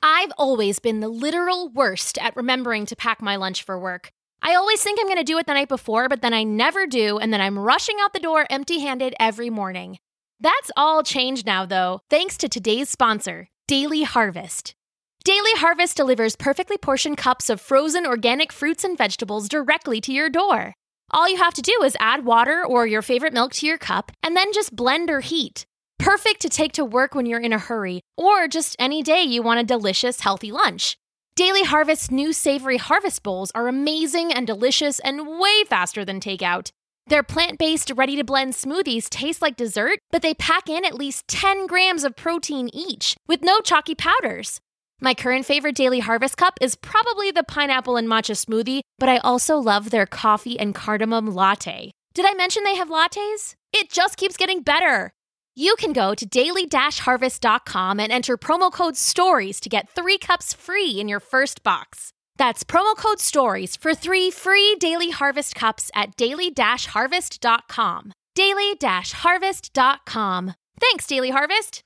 I've always been the literal worst at remembering to pack my lunch for work. I always think I'm going to do it the night before, but then I never do, and then I'm rushing out the door empty-handed every morning. That's all changed now, though, thanks to today's sponsor, Daily Harvest. Daily Harvest delivers perfectly portioned cups of frozen organic fruits and vegetables directly to your door. All you have to do is add water or your favorite milk to your cup, and then just blend or heat. Perfect to take to work when you're in a hurry, or just any day you want a delicious, healthy lunch. Daily Harvest's new savory harvest bowls are amazing and delicious and way faster than takeout. Their plant-based, ready-to-blend smoothies taste like dessert, but they pack in at least 10 grams of protein each, with no chalky powders. My current favorite Daily Harvest cup is probably the pineapple and matcha smoothie, but I also love their coffee and cardamom latte. Did I mention they have lattes? It just keeps getting better. You can go to daily-harvest.com and enter promo code STORIES to get 3 cups free in your first box. That's promo code STORIES for 3 free Daily Harvest cups at daily-harvest.com. daily-harvest.com. Thanks, Daily Harvest.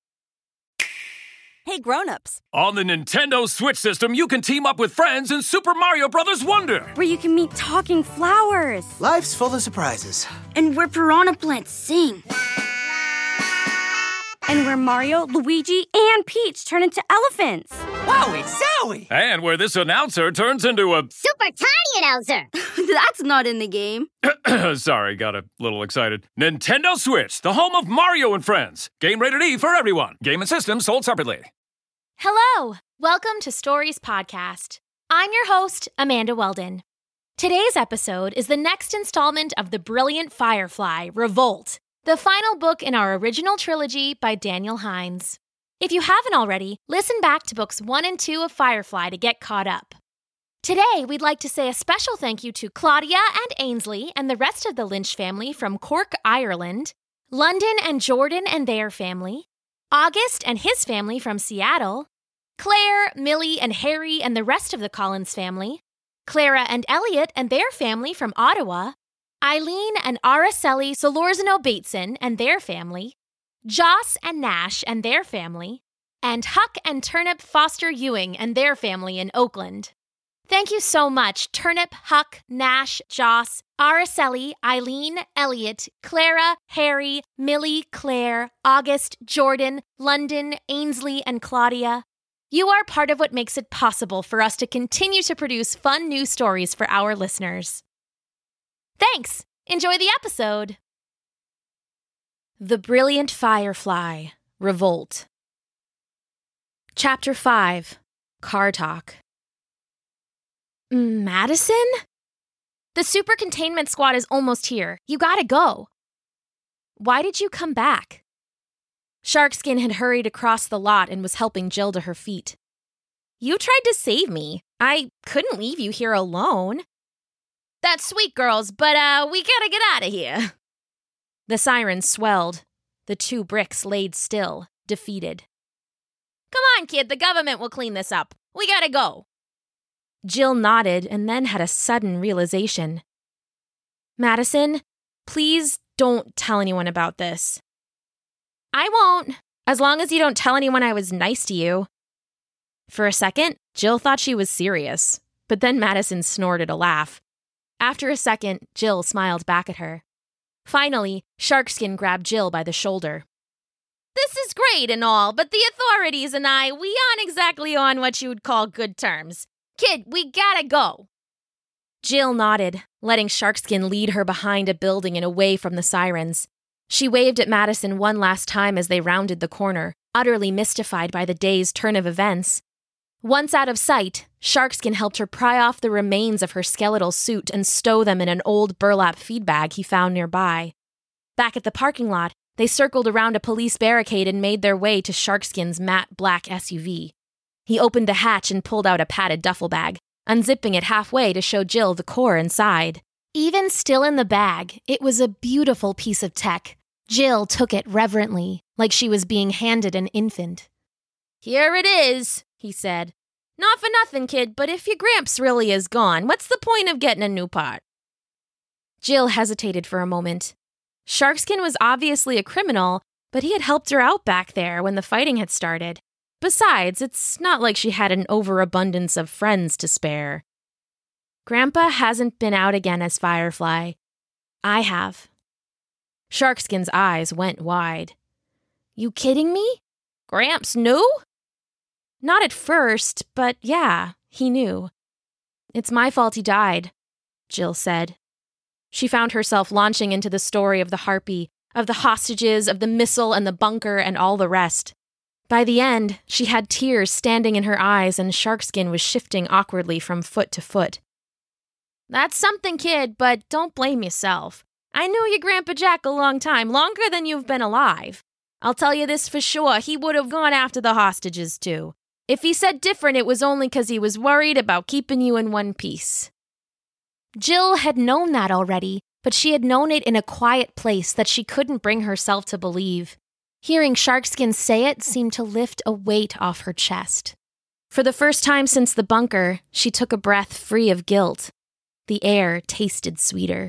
Hey, grown-ups. On the Nintendo Switch system, you can team up with friends in Super Mario Bros. Wonder. Where you can meet talking flowers. Life's full of surprises. And where piranha plants sing. And where Mario, Luigi, and Peach turn into elephants. Wowie zowie! And where this announcer turns into a... super tiny announcer. That's not in the game. Sorry, got a little excited. Nintendo Switch, the home of Mario and Friends. Game rated E for everyone. Game and system sold separately. Hello! Welcome to Stories Podcast. I'm your host, Amanda Weldon. Today's episode is the next installment of the brilliant Firefly, Revolt, the final book in our original trilogy by Daniel Hines. If you haven't already, listen back to books 1 and 2 of Firefly to get caught up. Today, we'd like to say a special thank you to Claudia and Ainsley and the rest of the Lynch family from Cork, Ireland, London and Jordan and their family, August and his family from Seattle, Claire, Millie, and Harry and the rest of the Collins family, Clara and Elliot and their family from Ottawa, Eileen and Araceli Solorzano Bateson and their family, Joss and Nash and their family, and Huck and Turnip Foster Ewing and their family in Oakland. Thank you so much, Turnip, Huck, Nash, Joss, Araceli, Eileen, Elliot, Clara, Harry, Millie, Claire, August, Jordan, London, Ainsley, and Claudia. You are part of what makes it possible for us to continue to produce fun new stories for our listeners. Thanks! Enjoy the episode! The Brilliant Firefly, Revolt. Chapter 5, Car Talk. Madison? The super containment squad is almost here. You gotta go. Why did you come back? Sharkskin had hurried across the lot and was helping Jill to her feet. You tried to save me. I couldn't leave you here alone. That's sweet, girls, but we gotta get out of here. The sirens swelled. The 2 bricks laid still, defeated. Come on, kid, the government will clean this up. We gotta go. Jill nodded and then had a sudden realization. Madison, please don't tell anyone about this. I won't, as long as you don't tell anyone I was nice to you. For a second, Jill thought she was serious, but then Madison snorted a laugh. After a second, Jill smiled back at her. Finally, Sharkskin grabbed Jill by the shoulder. This is great and all, but the authorities and we aren't exactly on what you would call good terms. Kid, we gotta go. Jill nodded, letting Sharkskin lead her behind a building and away from the sirens. She waved at Madison one last time as they rounded the corner, utterly mystified by the day's turn of events. Once out of sight, Sharkskin helped her pry off the remains of her skeletal suit and stow them in an old burlap feed bag he found nearby. Back at the parking lot, they circled around a police barricade and made their way to Sharkskin's matte black SUV. He opened the hatch and pulled out a padded duffel bag, unzipping it halfway to show Jill the core inside. Even still in the bag, it was a beautiful piece of tech. Jill took it reverently, like she was being handed an infant. Here it is, he said. Not for nothing, kid, but if your Gramps really is gone, what's the point of getting a new part? Jill hesitated for a moment. Sharkskin was obviously a criminal, but he had helped her out back there when the fighting had started. Besides, it's not like she had an overabundance of friends to spare. Grandpa hasn't been out again as Firefly. I have. Sharkskin's eyes went wide. You kidding me? Gramps knew? Not at first, but yeah, he knew. It's my fault he died, Jill said. She found herself launching into the story of the Harpy, of the hostages, of the missile and the bunker and all the rest. By the end, she had tears standing in her eyes and Sharkskin was shifting awkwardly from foot to foot. That's something, kid, but don't blame yourself. I knew your Grandpa Jack a long time, longer than you've been alive. I'll tell you this for sure, he would have gone after the hostages too. If he said different, it was only because he was worried about keeping you in one piece. Jill had known that already, but she had known it in a quiet place that she couldn't bring herself to believe. Hearing Sharkskin say it seemed to lift a weight off her chest. For the first time since the bunker, she took a breath free of guilt. The air tasted sweeter.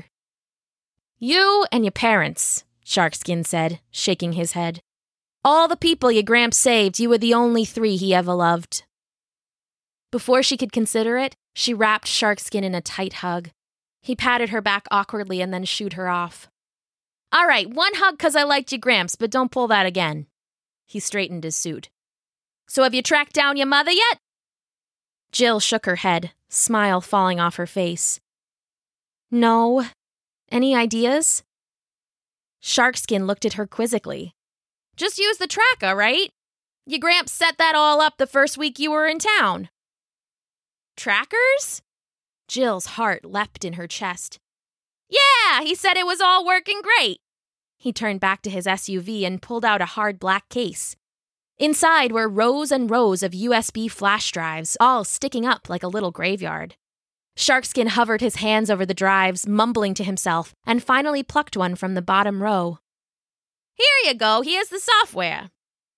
You and your parents, Sharkskin said, shaking his head. All the people your Gramps saved, you were the only 3 he ever loved. Before she could consider it, she wrapped Sharkskin in a tight hug. He patted her back awkwardly and then shooed her off. All right, one hug 'cause I liked your Gramps, but don't pull that again. He straightened his suit. So have you tracked down your mother yet? Jill shook her head, smile falling off her face. No. Any ideas? Sharkskin looked at her quizzically. Just use the tracker, right? Your Gramps set that all up the first week you were in town. Trackers? Jill's heart leapt in her chest. Yeah, he said it was all working great. He turned back to his SUV and pulled out a hard black case. Inside were rows and rows of USB flash drives, all sticking up like a little graveyard. Sharkskin hovered his hands over the drives, mumbling to himself, and finally plucked one from the bottom row. Here you go, here's the software.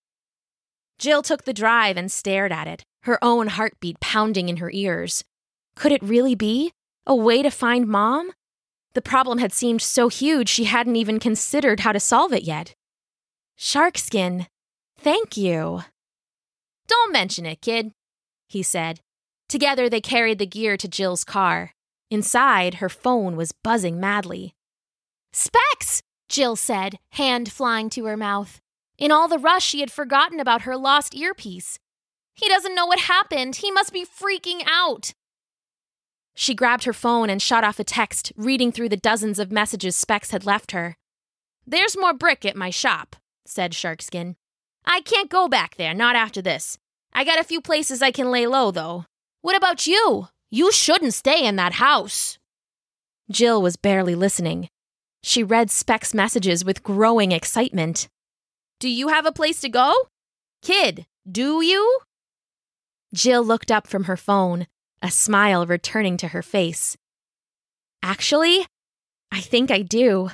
Jill took the drive and stared at it, her own heartbeat pounding in her ears. Could it really be? A way to find Mom? The problem had seemed so huge she hadn't even considered how to solve it yet. Sharkskin, thank you. Don't mention it, kid, he said. Together they carried the gear to Jill's car. Inside, her phone was buzzing madly. Specs, Jill said, hand flying to her mouth. In all the rush, she had forgotten about her lost earpiece. He doesn't know what happened. He must be freaking out. She grabbed her phone and shot off a text, reading through the dozens of messages Specs had left her. There's more brick at my shop, said Sharkskin. I can't go back there, not after this. I got a few places I can lay low, though. What about you? You shouldn't stay in that house. Jill was barely listening. She read Specs' messages with growing excitement. Do you have a place to go? Kid, do you? Jill looked up from her phone, a smile returning to her face. Actually, I think I do.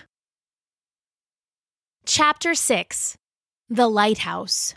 Chapter 6. The Lighthouse.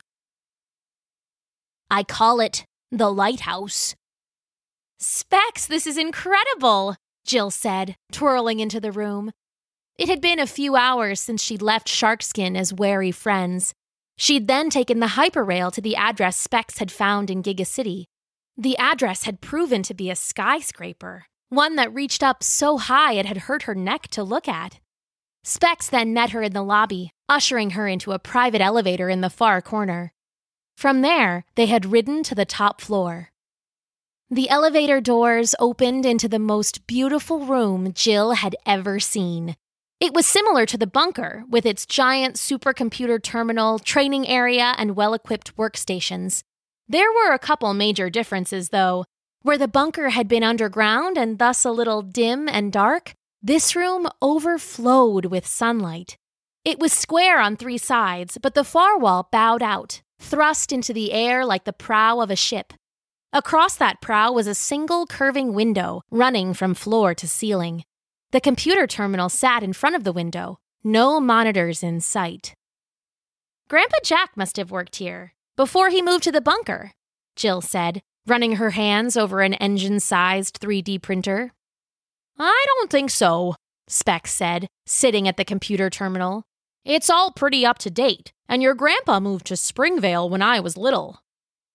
I call it the Lighthouse. Specs, this is incredible, Jill said, twirling into the room. It had been a few hours since she'd left Sharkskin as wary friends. She'd then taken the hyperrail to the address Specs had found in Giga City. The address had proven to be a skyscraper, one that reached up so high it had hurt her neck to look at. Specs then met her in the lobby, ushering her into a private elevator in the far corner. From there, they had ridden to the top floor. The elevator doors opened into the most beautiful room Jill had ever seen. It was similar to the bunker, with its giant supercomputer terminal, training area, and well-equipped workstations. There were a couple major differences, though. Where the bunker had been underground and thus a little dim and dark, this room overflowed with sunlight. It was square on 3 sides, but the far wall bowed out, thrust into the air like the prow of a ship. Across that prow was a single curving window running from floor to ceiling. The computer terminal sat in front of the window, no monitors in sight. Grandpa Jack must have worked here, before he moved to the bunker, Jill said, running her hands over an engine-sized 3D printer. I don't think so, Specs said, sitting at the computer terminal. It's all pretty up to date, and your grandpa moved to Springvale when I was little.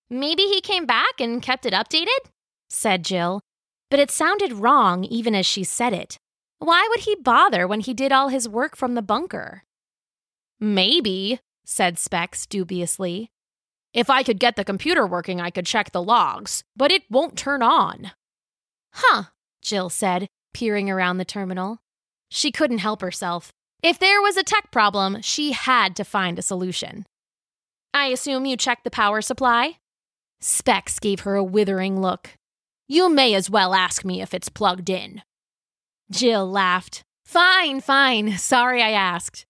Maybe he came back and kept it updated? Said Jill. But it sounded wrong even as she said it. Why would he bother when he did all his work from the bunker? Maybe, said Specs dubiously. If I could get the computer working, I could check the logs, but it won't turn on. Huh, Jill said, peering around the terminal. She couldn't help herself. If there was a tech problem, she had to find a solution. I assume you checked the power supply? Specs gave her a withering look. You may as well ask me if it's plugged in. Jill laughed. Fine. Sorry I asked.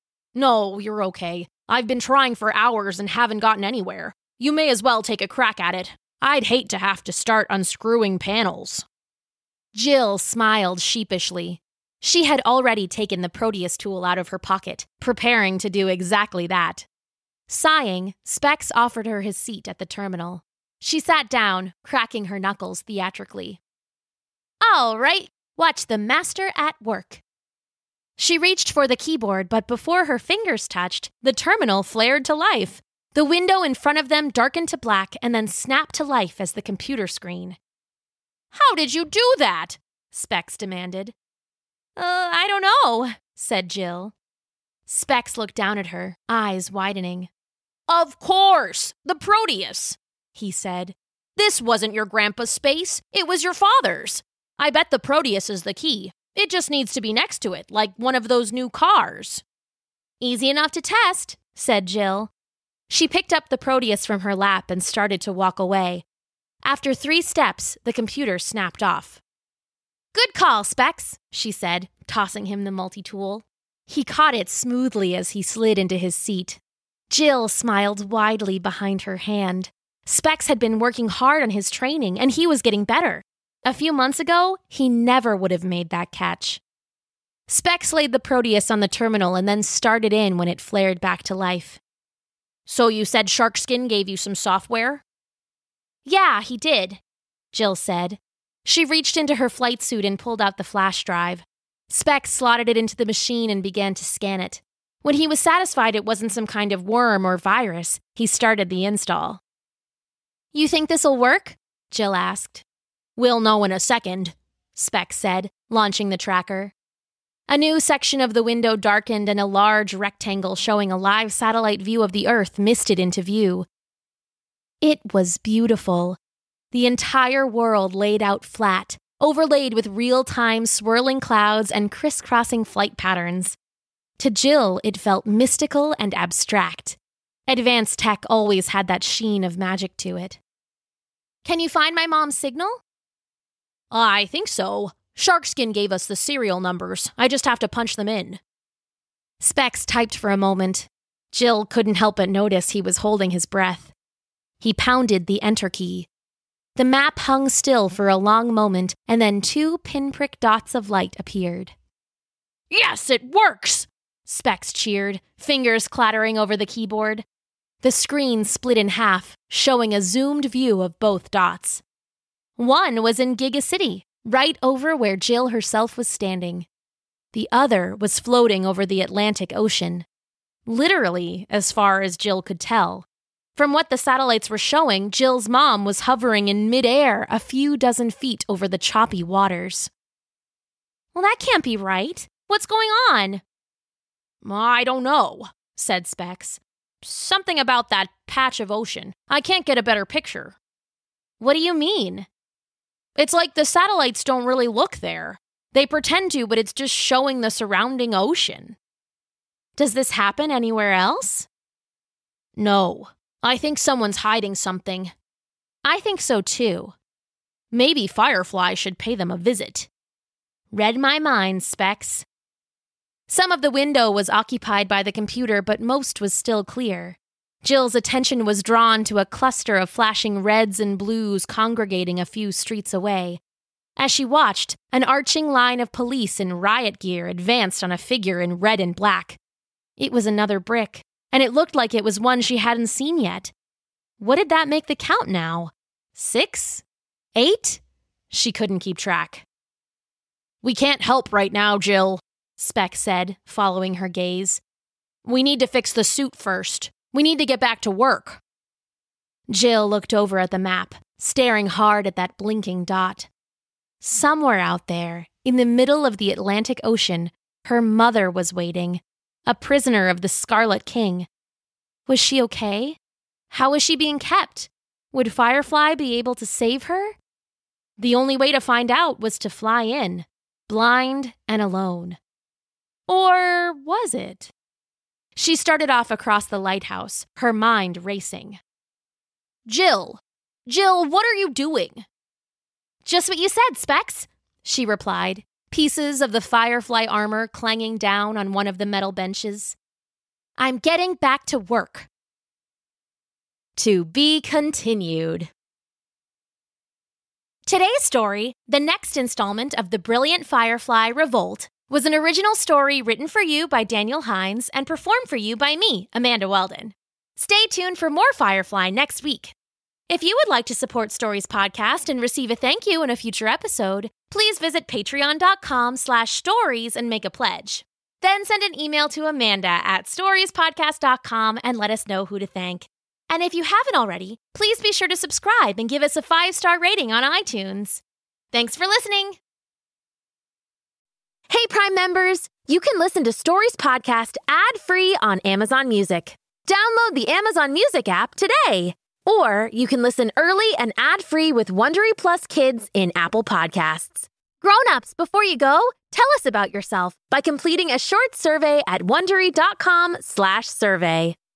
No, you're okay. I've been trying for hours and haven't gotten anywhere. You may as well take a crack at it. I'd hate to have to start unscrewing panels. Jill smiled sheepishly. She had already taken the Proteus tool out of her pocket, preparing to do exactly that. Sighing, Specs offered her his seat at the terminal. She sat down, cracking her knuckles theatrically. All right, watch the master at work. She reached for the keyboard, but before her fingers touched, the terminal flared to life. The window in front of them darkened to black and then snapped to life as the computer screen. How did you do that? Specs demanded. I don't know, said Jill. Specs looked down at her, eyes widening. Of course, the Proteus, he said. This wasn't your grandpa's space, it was your father's. I bet the Proteus is the key. It just needs to be next to it, like one of those new cars. Easy enough to test, said Jill. She picked up the Proteus from her lap and started to walk away. After 3 steps, the computer snapped off. Good call, Specs, she said, tossing him the multi-tool. He caught it smoothly as he slid into his seat. Jill smiled widely behind her hand. Specs had been working hard on his training, and he was getting better. A few months ago, he never would have made that catch. Specs laid the Proteus on the terminal and then started in when it flared back to life. So you said Sharkskin gave you some software? Yeah, he did, Jill said. She reached into her flight suit and pulled out the flash drive. Specs slotted it into the machine and began to scan it. When he was satisfied it wasn't some kind of worm or virus, he started the install. You think this'll work? Jill asked. We'll know in a second, Specs said, launching the tracker. A new section of the window darkened and a large rectangle showing a live satellite view of the Earth misted into view. It was beautiful. The entire world laid out flat, overlaid with real-time swirling clouds and crisscrossing flight patterns. To Jill, it felt mystical and abstract. Advanced tech always had that sheen of magic to it. Can you find my mom's signal? I think so. Sharkskin gave us the serial numbers. I just have to punch them in. Specs typed for a moment. Jill couldn't help but notice he was holding his breath. He pounded the enter key. The map hung still for a long moment, and then 2 pinprick dots of light appeared. Yes, it works! Specs cheered, fingers clattering over the keyboard. The screen split in half, showing a zoomed view of both dots. One was in Giga City, right over where Jill herself was standing. The other was floating over the Atlantic Ocean. Literally, as far as Jill could tell. From what the satellites were showing, Jill's mom was hovering in midair a few dozen feet over the choppy waters. Well, that can't be right. What's going on? I don't know, said Specs. Something about that patch of ocean. I can't get a better picture. What do you mean? It's like the satellites don't really look there. They pretend to, but it's just showing the surrounding ocean. Does this happen anywhere else? No. I think someone's hiding something. I think so too. Maybe Firefly should pay them a visit. Read my mind, Specs. Some of the window was occupied by the computer, but most was still clear. Jill's attention was drawn to a cluster of flashing reds and blues congregating a few streets away. As she watched, an arching line of police in riot gear advanced on a figure in red and black. It was another brick, and it looked like it was one she hadn't seen yet. What did that make the count now? 6? 8? She couldn't keep track. We can't help right now, Jill, Specs said, following her gaze. We need to fix the suit first. We need to get back to work. Jill looked over at the map, staring hard at that blinking dot. Somewhere out there, in the middle of the Atlantic Ocean, her mother was waiting, a prisoner of the Scarlet King. Was she okay? How was she being kept? Would Firefly be able to save her? The only way to find out was to fly in, blind and alone. Or was it? She started off across the lighthouse, her mind racing. Jill, what are you doing? Just what you said, Specs, she replied, pieces of the Firefly armor clanging down on one of the metal benches. I'm getting back to work. To be continued. Today's story, the next installment of The Brilliant Firefly Revolt, was an original story written for you by Daniel Hines and performed for you by me, Amanda Weldon. Stay tuned for more Firefly next week. If you would like to support Stories Podcast and receive a thank you in a future episode, please visit patreon.com/stories and make a pledge. Then send an email to amanda@storiespodcast.com and let us know who to thank. And if you haven't already, please be sure to subscribe and give us a 5-star rating on iTunes. Thanks for listening. Hey, Prime members, you can listen to Stories Podcast ad-free on Amazon Music. Download the Amazon Music app today. Or you can listen early and ad-free with Wondery Plus Kids in Apple Podcasts. Grown-ups, before you go, tell us about yourself by completing a short survey at Wondery.com/survey.